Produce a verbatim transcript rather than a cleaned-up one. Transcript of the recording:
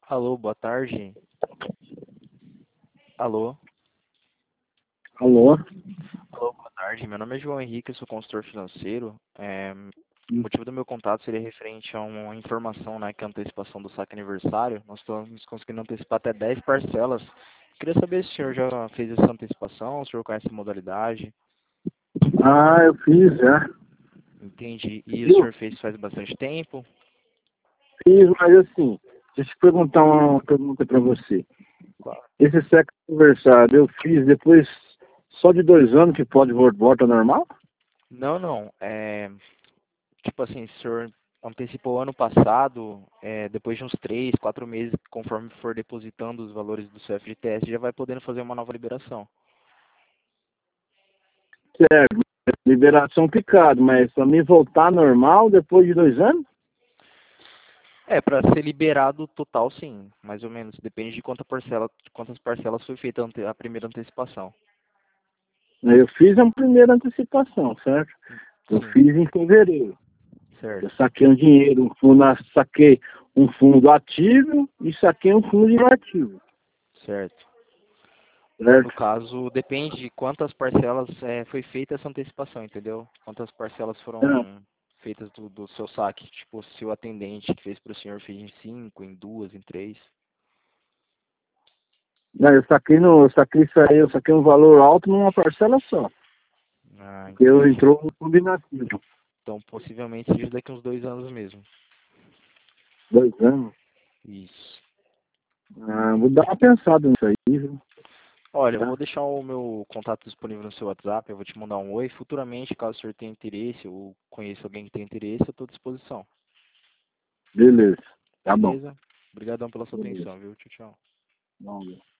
Alô, boa tarde. Alô? Alô? Alô, boa tarde. Meu nome é João Henrique, eu sou consultor financeiro. É, o motivo do meu contato seria referente a uma informação, né, que é a antecipação do saque aniversário. Nós estamos conseguindo antecipar até dez parcelas. Queria saber se o senhor já fez essa antecipação, se o senhor conhece a modalidade. Ah, eu fiz já. Entendi. E o Viu? senhor fez faz bastante tempo? Fiz, mas assim, deixa eu te perguntar uma pergunta para você. Claro. Esse sexo conversado eu fiz depois só de dois anos que pode vol- volta normal? Não, não. É, tipo assim, se o senhor antecipou ano passado, é, depois de uns três, quatro meses, conforme for depositando os valores do seu F G T S, já vai podendo fazer uma nova liberação. Certo, liberação picado, mas para mim voltar normal depois de dois anos? É, para ser liberado total, sim, mais ou menos. Depende de quanta parcela, de quantas parcelas foi feita a ante- a primeira antecipação. Eu fiz a primeira antecipação, certo? Eu Sim, fiz em fevereiro. Eu certo, saquei um dinheiro, um fundo, saquei um fundo ativo e saquei um fundo inativo, certo. No certo? caso, depende de quantas parcelas é, foi feita essa antecipação, entendeu? Quantas parcelas Ah, foram feitas do, do seu saque. Tipo, se o atendente que fez para o senhor fez em cinco, em duas, em três. não, eu saquei no, eu saquei isso aí, eu saquei um valor alto numa parcela só. Ah, Porque eu entendi. entrou no combinativo. Então, possivelmente seja daqui uns dois anos mesmo. Dois anos. Isso. Ah, vou dar uma pensada nisso aí, viu? Olha, eu vou Tá? deixar o meu contato disponível no seu WhatsApp, eu vou te mandar um oi. Futuramente, caso o senhor tenha interesse ou conheça alguém que tenha interesse, eu estou à disposição. Beleza. Tá bom. Beleza? Obrigadão pela sua Beleza. atenção, viu? Tchau, tchau. Vamos ver.